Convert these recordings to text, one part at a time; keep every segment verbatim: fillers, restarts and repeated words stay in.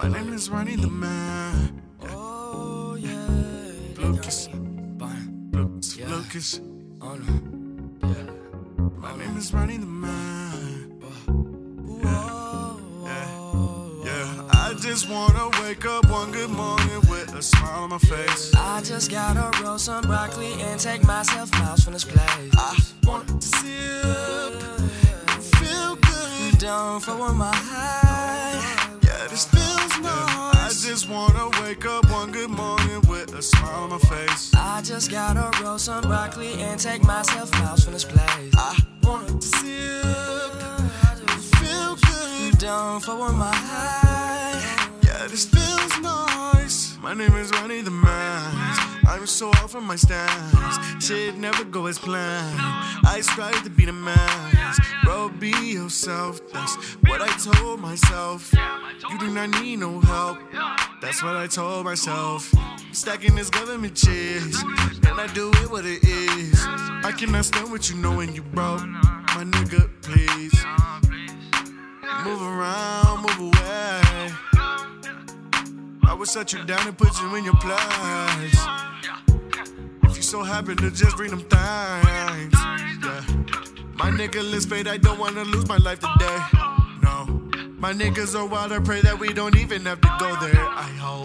My name is Ronnie the Man. Oh yeah. Lucas. Lucas. Yeah. Lucas. Oh no. Yeah. My name is Ronnie the Man. Yeah. Yeah. Yeah. I just wanna wake up one good morning with a smile on my face. I just gotta roll some broccoli and take myself miles from this place. I want to sip and feel good. Down for one my high. Yeah, this feels nice. I just wanna wake up one good morning with a smile on my face. I just gotta roll some broccoli and take myself miles from this place. I want to sip and feel good. Down for one my high. Yeah, this feels nice. My name is Ronnie the Man. I'm so off from my stance. Shit never go as planned. I strive to be the man. Bro, be yourself. That's what I told myself. You do not need no help. That's what I told myself. Stacking this government cheese, and I do it what it is. I cannot stand what you know when you broke. My nigga, please. Move around, move away. I would set you down and put you in your place. If you so happy to just bring them things, yeah. My nigga, let's fade. I don't wanna lose my life today. No, my niggas are wild. I pray that we don't even have to go there. I hope.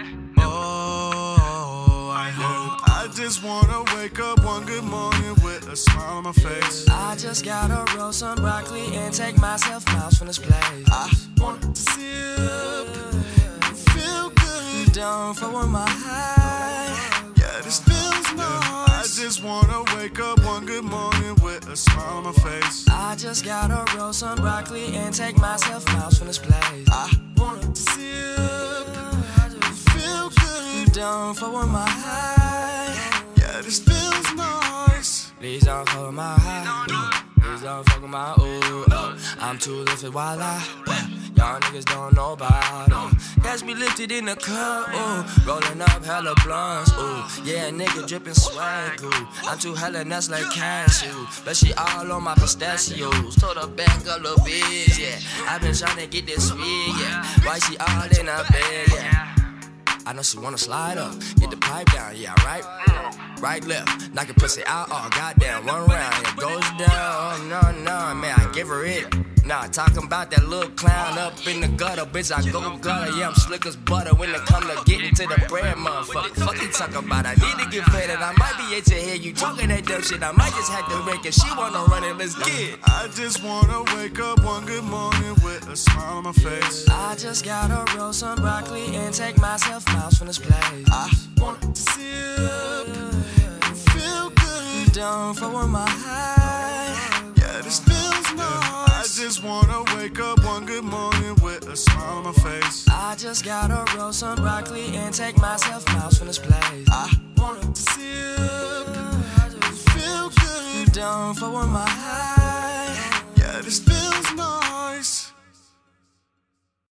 Oh, I hope. I just wanna wake up one good morning with a smile on my face. I just gotta roll some broccoli and take myself miles from this place. I want to sip and feel good. Down for one my high. Yeah, this feels nice. I just wanna wake up one good morning with a smile on my face. I just gotta roll some broccoli and take myself miles from this place. I want to sip and feel good. Down for one my high. Yeah, this feels nice. Please don't fuck with my high. Please don't fuck with my ooh. Oh. I'm too lifted while I. Y'all niggas don't know about it. Catch me lifted in the club, ooh. Rolling up hella blunts, ooh. Yeah, nigga dripping swag, ooh. I'm too hella nuts like cashew. But she all on my pistachios. Told her back up, little bitch, yeah. I been tryna get this sweet, yeah. Why she all in her bed, yeah. I know she wanna slide up, get the pipe down, yeah, right? Right, left, knock your pussy out, oh goddamn, one round, it goes down, oh no, no, man, I give her it. Nah, talking about that little clown up in the gutter, bitch, I go gutter, yeah, I'm slick as butter when it come to getting to the bread, motherfucker. Fuck you talking about, I need to get fed and I might be at your head, you talking that dumb shit, I might just have to wreck if she wanna run it, let's get it. I just wanna wake up one good morning with a smile on my face. I just gotta roll some broccoli and take myself miles from this place. I want to sip and feel good. Down for one my high. Yeah, this feels nice. I just wanna wake up one good morning with a smile on my face. I just gotta roll some broccoli and take myself miles from this place. I want to sip and feel good. Down for one my high.